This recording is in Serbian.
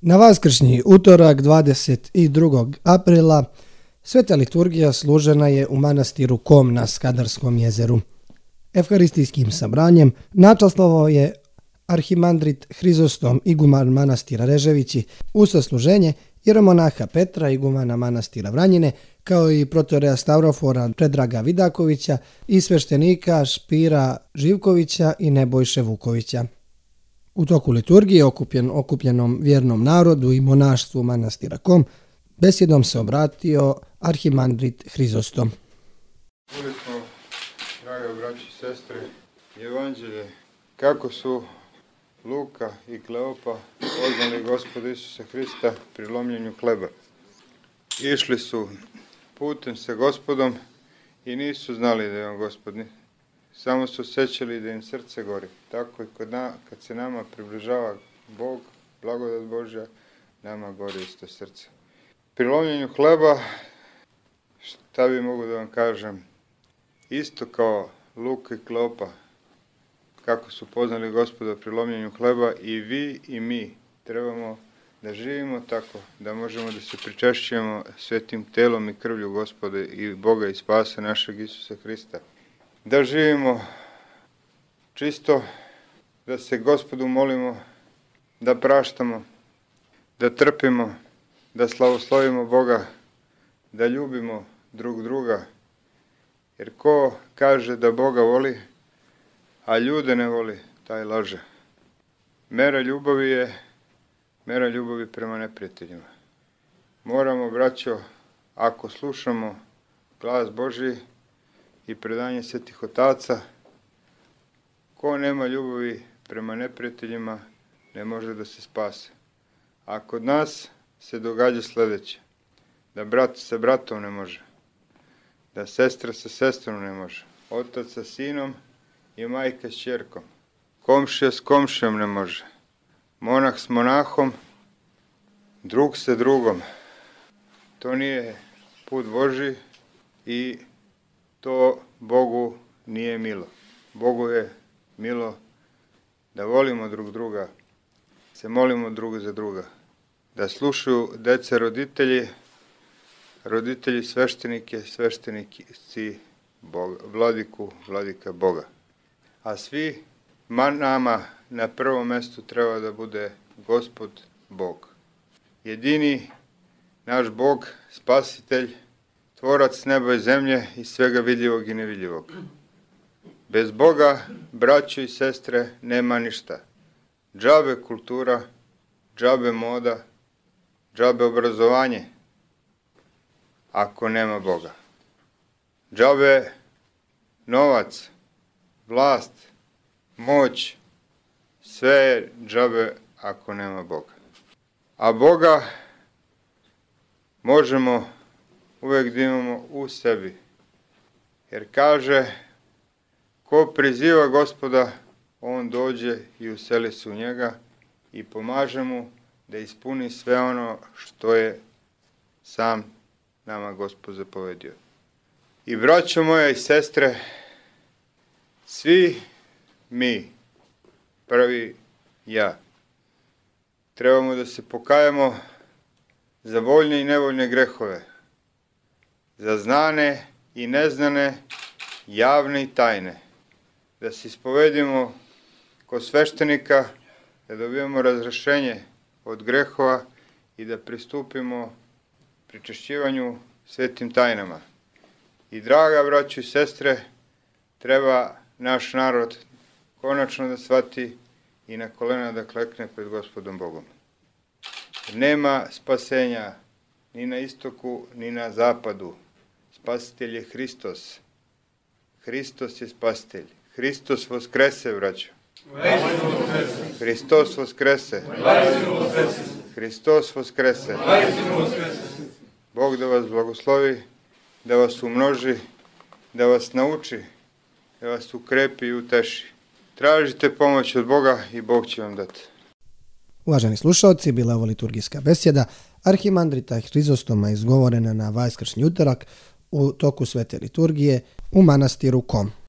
Na vaskršnji utorak 22. aprila sveta liturgija služena je u manastiru Kom na Skadarskom jezeru. Evharistijskim sabranjem načastvovao je arhimandrit Hrizostom, iguman manastira Reževići, u sasluženje jeromonaha Petra, igumana manastira Vranjine, kao i protoreja Stavrofora Predraga Vidakovića i sveštenika Špira Živkovića i Nebojše Vukovića. U toku liturgije okupljenom vjernom narodu i monaštvu manastira Kom besjedom se obratio arhimandrit Hrizostom. Čuli smo, draga braći i sestre, evanđelje kako su Luka i Kleopa poznali Gospoda Isusa Hrista pri lomljenju hleba. Išli su putem sa Gospodom i nisu znali da je on Gospodni. Samo su osjećali da im srce gori. Tako i kad se nama približava Bog, blagodat Božja, nama gori isto srce. Pri lomljenju hleba, šta bi mogu da vam kažem, isto kao Luka i Kleopa, kako su poznali Gospoda pri lomljenju hleba, i vi i mi trebamo da živimo tako, da možemo da se pričešćujemo svetim telom i krvlju Gospoda i Boga i spasa našeg Isusa Hrista. Da živimo čisto, da se Gospodu molimo, da praštamo, da trpimo, da slavoslovimo Boga, da ljubimo drug druga. Jer ko kaže da Boga voli, a ljude ne voli, taj laže. Mera ljubavi prema neprijateljima. Moramo, braćo, ako slušamo glas Božji i predanje svetih otaca, ko nema ljubavi prema neprijateljima ne može da se spase. A kod nas se događa sljedeće, da brat sa bratom ne može, da sestra sa sestrom ne može, otac sa sinom i majka s ćerkom, komšija s komšijom ne može, monah s monahom, drug sa drugom. To nije put Božji i to Bogu nije milo. Bogu je milo da volimo drug druga, se molimo drug za druga, da slušaju deca roditelji sveštenike, sveštenici vladika Boga. A svi nama na prvom mjestu treba da bude Gospod Bog. Jedini naš Bog, spasitelj, tvorac neba i zemlje i svega vidljivog i nevidljivog. Bez Boga, braćo i sestre, nema ništa. Džabe kultura, džabe moda, džabe obrazovanje, ako nema Boga. Džabe novac, vlast, moć, sve je džabe ako nema Boga. A Boga možemo uvijek da imamo u sebi. Jer kaže, ko priziva Gospoda, on dođe i useli se u njega i pomaže mu da ispuni sve ono što je sam nama Gospod zapovedio. I braćo moja i sestre, svi mi, prvi ja, trebamo da se pokajemo za voljne i nevoljne grehove, za znane i neznane, javne i tajne, da se ispovedimo kod sveštenika, da dobijemo razrešenje od grehova i da pristupimo pričešćivanju svetim tajnama. I draga braćo i sestre, treba naš narod konačno da shvati i na kolena da klekne pred Gospodom Bogom. Nema spasenja ni na istoku, ni na zapadu. Spasitelj je Hristos. Hristos je spasitelj. Hristos voskrese, braćo. Hristos voskrese. Hristos voskrese. Bog da vas blagoslovi, da vas umnoži, da vas nauči, da vas ukrepi i uteši. Tražite pomoć od Boga i Bog će vam dati. Uvaženi slušalci, bila je ovo liturgijska besjeda arhimandrita Hrizostoma izgovorena na vaskršnji utorak u toku svete liturgije u manastiru Kom.